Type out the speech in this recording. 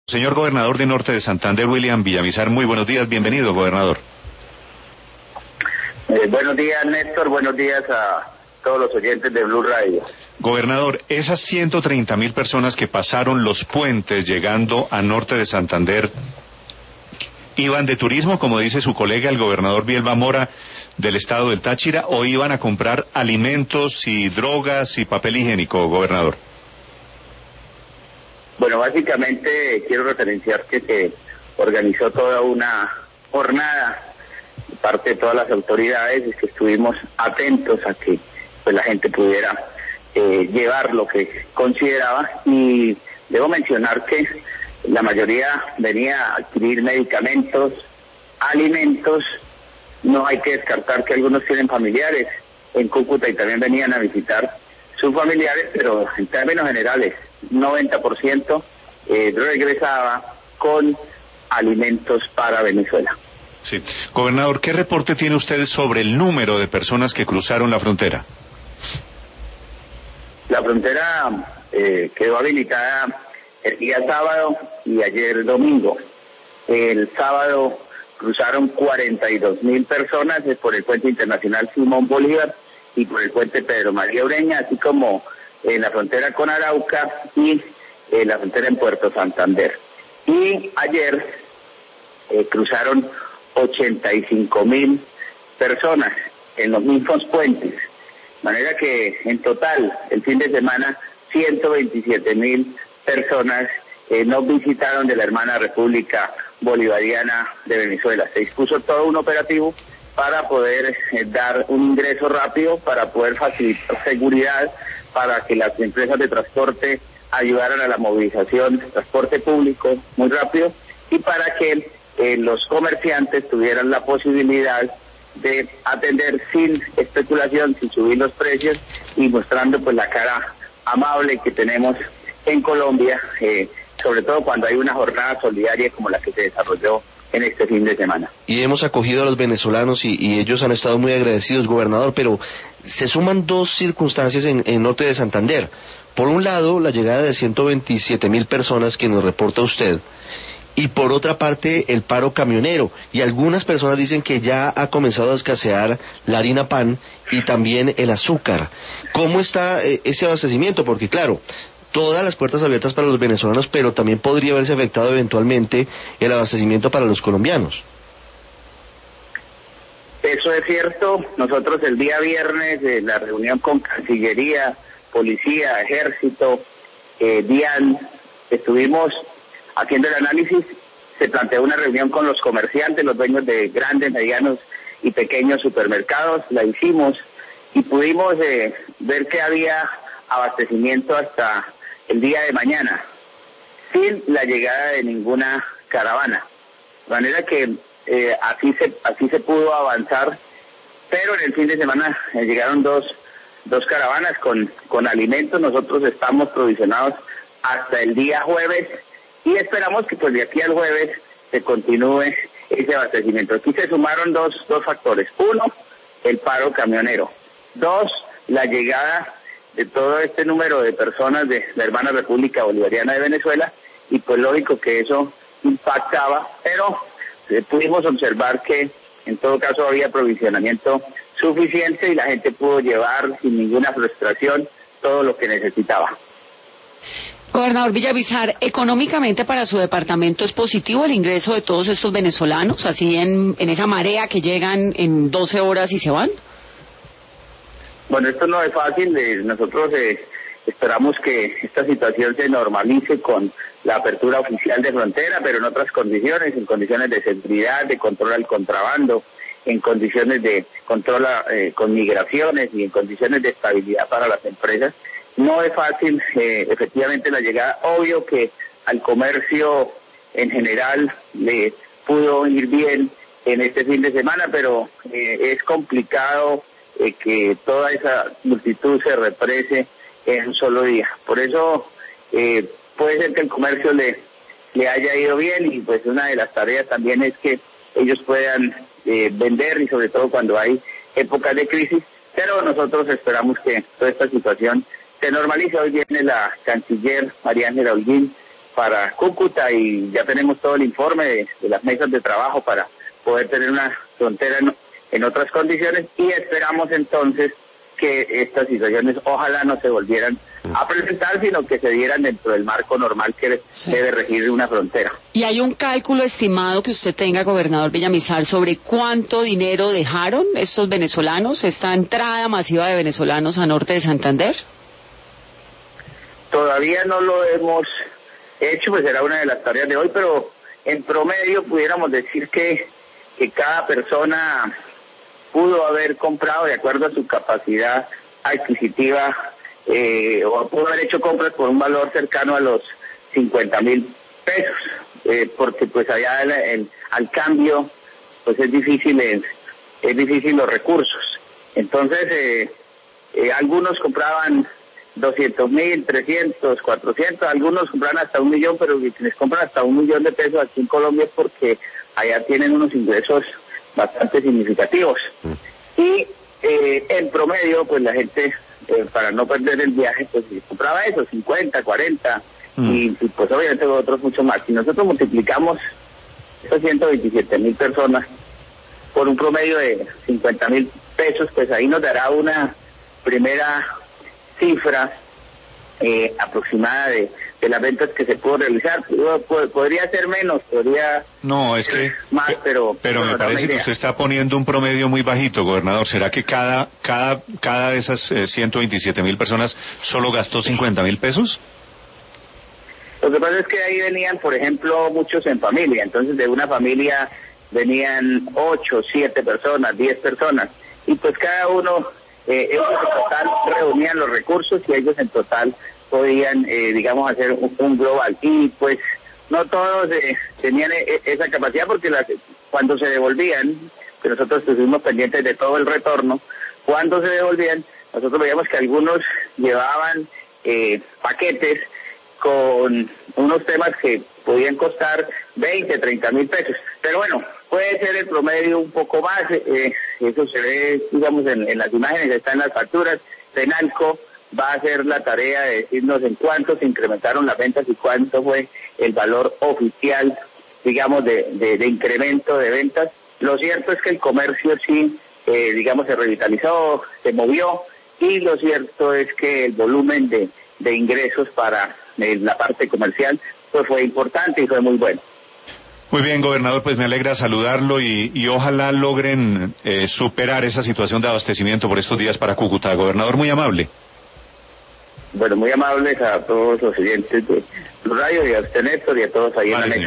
Señor gobernador de Norte de Santander, William Villamizar, muy buenos días, bienvenido, gobernador. Buenos días, Néstor, buenos días a todos los oyentes de Blue Radio. Gobernador, esas 130.000 personas que pasaron los puentes llegando a Norte de Santander, ¿iban de turismo, como dice su colega el gobernador Bielba Mora del estado del Táchira, o iban a comprar alimentos y drogas y papel higiénico, gobernador? Bueno, básicamente quiero referenciar que se organizó toda una jornada de parte de todas las autoridades y que estuvimos atentos a que pues la gente pudiera llevar lo que consideraba, y debo mencionar que la mayoría venía a adquirir medicamentos, alimentos. No hay que descartar que algunos tienen familiares en Cúcuta y también venían a visitar sus familiares, pero en términos generales 90% regresaba con alimentos para Venezuela. Sí. Gobernador, ¿qué reporte tiene usted sobre el número de personas que cruzaron la frontera? La frontera quedó habilitada el día sábado y ayer domingo. El sábado cruzaron 42.000 personas por el puente internacional Simón Bolívar y por el puente Pedro María Ureña, así como en la frontera con Arauca y la frontera en Puerto Santander. Y ayer cruzaron 85.000 personas en los mismos puentes. De manera que en total, el fin de semana, 127.000 personas nos visitaron de la hermana República Bolivariana de Venezuela. Se dispuso todo un operativo para poder dar un ingreso rápido, para poder facilitar seguridad, para que las empresas de transporte ayudaran a la movilización del transporte público muy rápido, y para que los comerciantes tuvieran la posibilidad de atender sin especulación, sin subir los precios, y mostrando pues la cara amable que tenemos en Colombia, sobre todo cuando hay una jornada solidaria como la que se desarrolló en este fin de semana. Y hemos acogido a los venezolanos y ellos han estado muy agradecidos, gobernador, pero se suman dos circunstancias en Norte de Santander. Por un lado, la llegada de 127.000 personas que nos reporta usted, y por otra parte, el paro camionero. Y algunas personas dicen que ya ha comenzado a escasear la harina pan y también el azúcar. ¿Cómo está ese abastecimiento? Porque claro, todas las puertas abiertas para los venezolanos, pero también podría haberse afectado eventualmente el abastecimiento para los colombianos. Eso es cierto. Nosotros el día viernes, en la reunión con Cancillería, Policía, Ejército, DIAN, estuvimos haciendo el análisis. Se planteó una reunión con los comerciantes, los dueños de grandes, medianos y pequeños supermercados. La hicimos y pudimos ver que había abastecimiento hasta el día de mañana, sin la llegada de ninguna caravana. De manera que así se pudo avanzar, pero en el fin de semana llegaron dos caravanas con alimentos. Nosotros estamos provisionados hasta el día jueves y esperamos que pues de aquí al jueves se continúe ese abastecimiento. Aquí se sumaron dos factores. Uno, el paro camionero. Dos, la llegada de todo este número de personas de la hermana República Bolivariana de Venezuela, y pues lógico que eso impactaba, pero pudimos observar que en todo caso había aprovisionamiento suficiente y la gente pudo llevar sin ninguna frustración todo lo que necesitaba. Gobernador Villamizar, económicamente para su departamento es positivo el ingreso de todos estos venezolanos, así en esa marea que llegan en 12 horas y se van. Bueno, esto no es fácil. Nosotros esperamos que esta situación se normalice con la apertura oficial de frontera, pero en otras condiciones, en condiciones de seguridad, de control al contrabando, en condiciones de control con migraciones y en condiciones de estabilidad para las empresas. No es fácil, efectivamente, la llegada. Obvio que al comercio en general le pudo ir bien en este fin de semana, pero es complicado que toda esa multitud se represe en un solo día. Por eso puede ser que el comercio le haya ido bien, y pues una de las tareas también es que ellos puedan vender, y sobre todo cuando hay épocas de crisis, pero nosotros esperamos que toda esta situación se normalice. Hoy viene la canciller María Ángela Holguín para Cúcuta y ya tenemos todo el informe de las mesas de trabajo para poder tener una frontera en otras condiciones y esperamos entonces que estas situaciones ojalá no se volvieran a presentar, sino que se dieran dentro del marco normal que debe regir una frontera. ¿Y hay un cálculo estimado que usted tenga, gobernador Villamizar, sobre cuánto dinero dejaron estos venezolanos, esta entrada masiva de venezolanos a norte de Santander? Todavía no lo hemos hecho, pues será una de las tareas de hoy, pero en promedio pudiéramos decir que cada persona pudo haber comprado de acuerdo a su capacidad adquisitiva o pudo haber hecho compras por un valor cercano a los 50.000 pesos, porque pues allá al cambio pues es difícil los recursos. Entonces algunos compraban 200.000, 300, 400, algunos compraban hasta 1 millón, pero quienes compran hasta 1 millón de pesos aquí en Colombia es porque allá tienen unos ingresos bastante significativos. Y en promedio, pues la gente, para no perder el viaje, pues compraba eso, 50, 40, y pues obviamente otros mucho más. Si nosotros multiplicamos esas 127.000 personas por un promedio de 50.000 pesos, pues ahí nos dará una primera cifra aproximada de las ventas que se pudo realizar. Podría ser menos, podría ser más, pero me parece que usted está poniendo un promedio muy bajito, gobernador. ¿Será que cada de esas 127.000 personas solo gastó 50.000 pesos? Lo que pasa es que ahí venían, por ejemplo, muchos en familia. Entonces de una familia venían 8, 7 personas, 10 personas, y pues cada uno ellos en total reunían los recursos y ellos en total podían, digamos, hacer un global. Y pues no todos tenían esa capacidad porque cuando se devolvían, que nosotros estuvimos pendientes de todo el retorno, cuando se devolvían, nosotros veíamos que algunos llevaban paquetes con unos temas que podían costar 20, 30.000 pesos. Pero bueno, puede ser el promedio un poco más, eso se ve, digamos, en las imágenes, está en las facturas. Penalco va a hacer la tarea de decirnos en cuánto se incrementaron las ventas y cuánto fue el valor oficial, digamos, de incremento de ventas. Lo cierto es que el comercio sí, digamos, se revitalizó, se movió, y lo cierto es que el volumen de ingresos para la parte comercial pues fue importante y fue muy bueno. Muy bien, gobernador, pues me alegra saludarlo y ojalá logren superar esa situación de abastecimiento por estos días para Cúcuta. Gobernador, muy amable. Bueno, muy amables a todos los oyentes de Blue Radio y a usted, Néstor, y a todos ahí en la mesa.